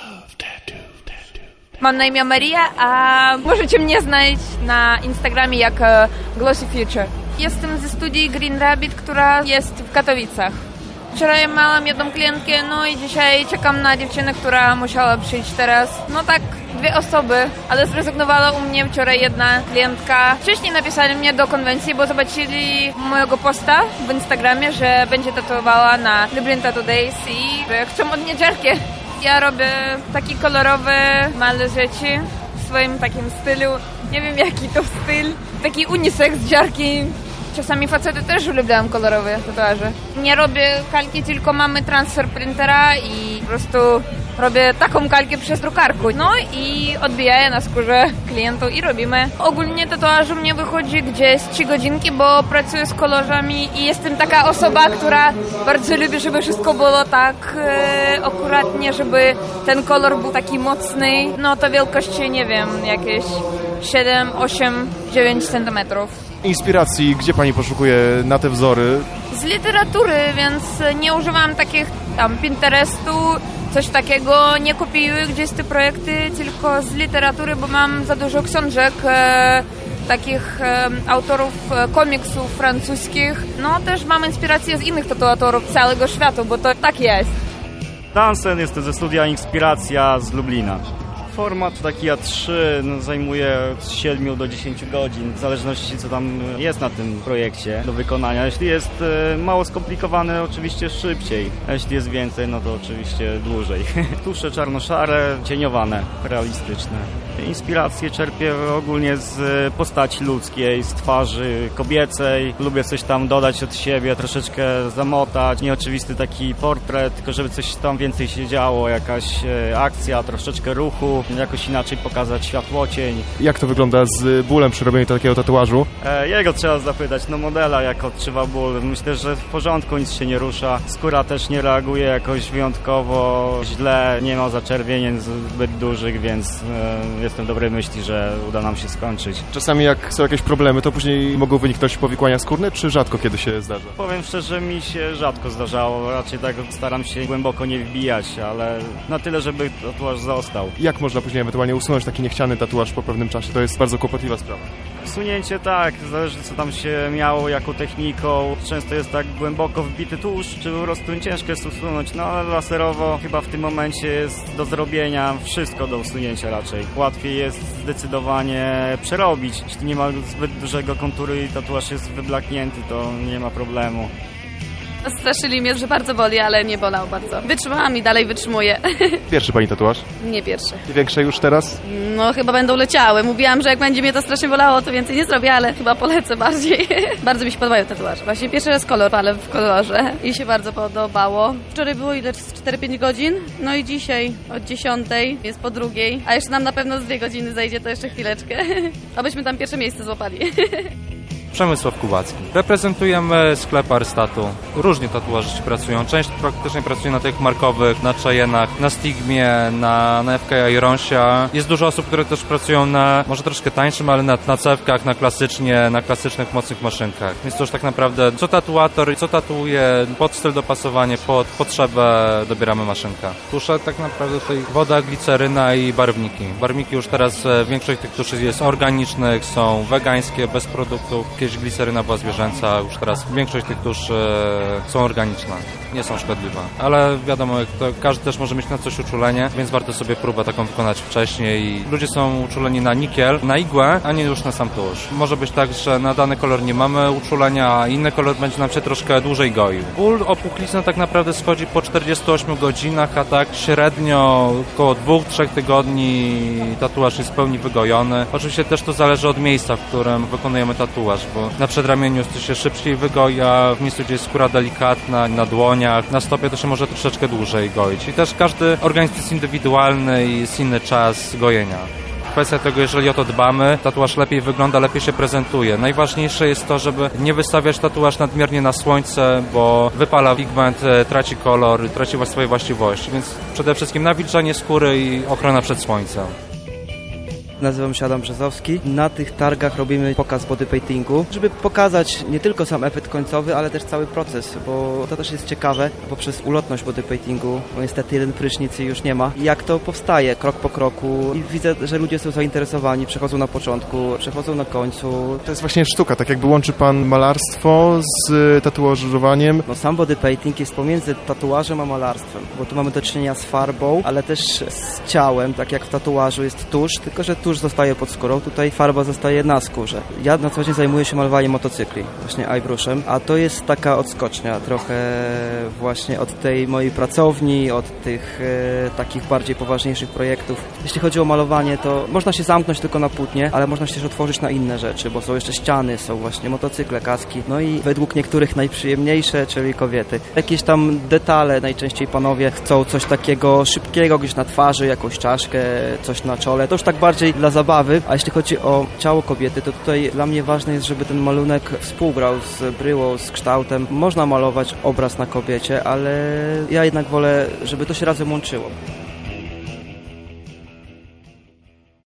Mam na imię Maria, a możecie mnie znaleźć na Instagramie jak Glossy Future. Jestem ze studii Green Rabbit, która jest w Katowicach. Wczoraj miałam jedną klientkę, no i dzisiaj czekam na dziewczynę, która musiała przyjść teraz. No tak, 2 osoby, ale zrezygnowała u mnie wczoraj jedna klientka. Wcześniej napisali mnie do konwencji, bo zobaczyli mojego posta w Instagramie, że będzie tatuowała na Lublin Tattoo Days i że chcą od mnie dziarkę. Ja robię takie kolorowe, małe rzeczy w swoim takim stylu. Nie wiem jaki to styl. Taki unisex dziarki. Czasami facety też uwielbiają kolorowe tatuaże. Nie robię kalki, tylko mamy transfer printera i po prostu robię taką kalkę przez drukarkę. No i odbijaję na skórze klientu i robimy. Ogólnie tatuaż u mnie wychodzi gdzieś 3 godzinki, bo pracuję z kolorzami i jestem taka osoba, która bardzo lubi, żeby wszystko było tak akuratnie, żeby ten kolor był taki mocny. No to wielkości, nie wiem, jakieś 7, 8, 9 centymetrów. Inspiracji, gdzie pani poszukuje na te wzory? Z literatury, więc nie używam takich tam Pinterestu, coś takiego, nie kopiuję gdzieś te projekty, tylko z literatury, bo mam za dużo książek takich autorów komiksów francuskich. No też mam inspirację z innych tatuatorów całego świata, bo to tak jest. Dansen, jestem ze studia Inspiracja z Lublina. Format taki A3 zajmuje od 7 do 10 godzin, w zależności co tam jest na tym projekcie do wykonania. Jeśli jest mało skomplikowane, oczywiście szybciej, a jeśli jest więcej, no to oczywiście dłużej. Tusze czarno-szare, cieniowane, realistyczne. Inspiracje czerpię ogólnie z postaci ludzkiej, z twarzy kobiecej. Lubię coś tam dodać od siebie, troszeczkę zamotać. Nieoczywisty taki portret, tylko żeby coś tam więcej się działo, jakaś akcja, troszeczkę ruchu. Jakoś inaczej pokazać światłocień. Jak to wygląda z bólem przy robieniu takiego tatuażu? Jego trzeba zapytać, no modela jak odczuwa ból. Myślę, że w porządku, nic się nie rusza. Skóra też nie reaguje jakoś wyjątkowo źle, nie ma zaczerwienień zbyt dużych, więc jestem dobrej myśli, że uda nam się skończyć. Czasami jak są jakieś problemy, to później mogą wyniknąć powikłania skórne, czy rzadko kiedy się zdarza? Powiem szczerze, mi się rzadko zdarzało. Raczej tak staram się głęboko nie wbijać, ale na tyle, żeby tatuaż został. Jak można później ewentualnie usunąć taki niechciany tatuaż po pewnym czasie? To jest bardzo kłopotliwa sprawa. Usunięcie tak, zależy co tam się miało jaką techniką. Często jest tak głęboko wbity tłuszcz, czy po prostu ciężko jest usunąć, no ale laserowo chyba w tym momencie jest do zrobienia wszystko do usunięcia raczej. Łatwiej jest zdecydowanie przerobić. Jeśli nie ma zbyt dużego konturu i tatuaż jest wyblaknięty, to nie ma problemu. Straszyli mnie, że bardzo boli, ale nie bolał bardzo. Wytrzymałam i dalej wytrzymuję. Pierwszy pani tatuaż? Nie pierwszy. I większe już teraz? No chyba będą leciały. Mówiłam, że jak będzie mnie to strasznie bolało, to więcej nie zrobię, ale chyba polecę bardziej. Bardzo mi się podobają tatuaże. Właśnie pierwszy raz kolor palę w kolorze i się bardzo podobało. Wczoraj było ile? 4-5 godzin? No i dzisiaj od 10 jest po 2, a jeszcze nam na pewno z 2 godziny zajdzie, to jeszcze chwileczkę. Abyśmy tam pierwsze miejsce złapali. Przemysław Kubacki. Reprezentujemy sklep Arstatu. Różnie tatuażyści pracują. Część praktycznie pracuje na tych markowych, na Cheyenne'ach, na Stigmie, na FK Ironsia. Jest dużo osób, które też pracują na może troszkę tańszym, ale na cewkach, na klasycznych, mocnych maszynkach. Więc to już tak naprawdę co tatuator, co tatuuje, pod styl dopasowanie, pod potrzebę dobieramy maszynkę. Tusze tak naprawdę tutaj woda, gliceryna i barwniki. Barwniki już teraz większość tych tuszy jest organicznych, są wegańskie, bez produktów. Kiedyś gliceryna była zwierzęca, już teraz większość tych tusz są organiczne, nie są szkodliwe. Ale wiadomo, to każdy też może mieć na coś uczulenie, więc warto sobie próbę taką wykonać wcześniej. Ludzie są uczuleni na nikiel, na igłę, a nie już na sam tusz. Może być tak, że na dany kolor nie mamy uczulenia, a inny kolor będzie nam się troszkę dłużej goił. Ból opuchlizny tak naprawdę schodzi po 48 godzinach, a tak średnio około 2-3 tygodni tatuaż jest w pełni wygojony. Oczywiście też to zależy od miejsca, w którym wykonujemy tatuaż, bo na przedramieniu to się szybciej wygoi, a w miejscu, gdzie jest skóra delikatna, na dłoniach, na stopie to się może troszeczkę dłużej goić. I też każdy organizm jest indywidualny i jest inny czas gojenia. Kwestia tego, jeżeli o to dbamy, tatuaż lepiej wygląda, lepiej się prezentuje. Najważniejsze jest to, żeby nie wystawiać tatuaż nadmiernie na słońce, bo wypala pigment, traci kolor, traci swoje właściwości, więc przede wszystkim nawilżanie skóry i ochrona przed słońcem. Nazywam się Adam Brzezowski. Na tych targach robimy pokaz bodypaintingu, żeby pokazać nie tylko sam efekt końcowy, ale też cały proces, bo to też jest ciekawe, poprzez ulotność bodypaintingu, bo niestety jeden prysznic już nie ma. Jak to powstaje krok po kroku i widzę, że ludzie są zainteresowani, przechodzą na początku, przechodzą na końcu. To jest właśnie sztuka, tak jakby łączy pan malarstwo z tatuażowaniem. No sam bodypainting jest pomiędzy tatuażem a malarstwem, bo tu mamy do czynienia z farbą, ale też z ciałem, tak jak w tatuażu jest tusz, tylko że tusz zostaje pod skórą, tutaj farba zostaje na skórze. Ja na co dzień zajmuję się malowaniem motocykli, właśnie airbrushem, a to jest taka odskocznia trochę właśnie od tej mojej pracowni, od tych takich bardziej poważniejszych projektów. Jeśli chodzi o malowanie, to można się zamknąć tylko na płótnie, ale można się też otworzyć na inne rzeczy, bo są jeszcze ściany, są właśnie motocykle, kaski, no i według niektórych najprzyjemniejsze, czyli kobiety. Jakieś tam detale, najczęściej panowie chcą coś takiego szybkiego, gdzieś na twarzy, jakąś czaszkę, coś na czole. To już tak bardziej dla zabawy, a jeśli chodzi o ciało kobiety, to tutaj dla mnie ważne jest, żeby ten malunek współgrał z bryłą, z kształtem. Można malować obraz na kobiecie, ale ja jednak wolę, żeby to się razem łączyło.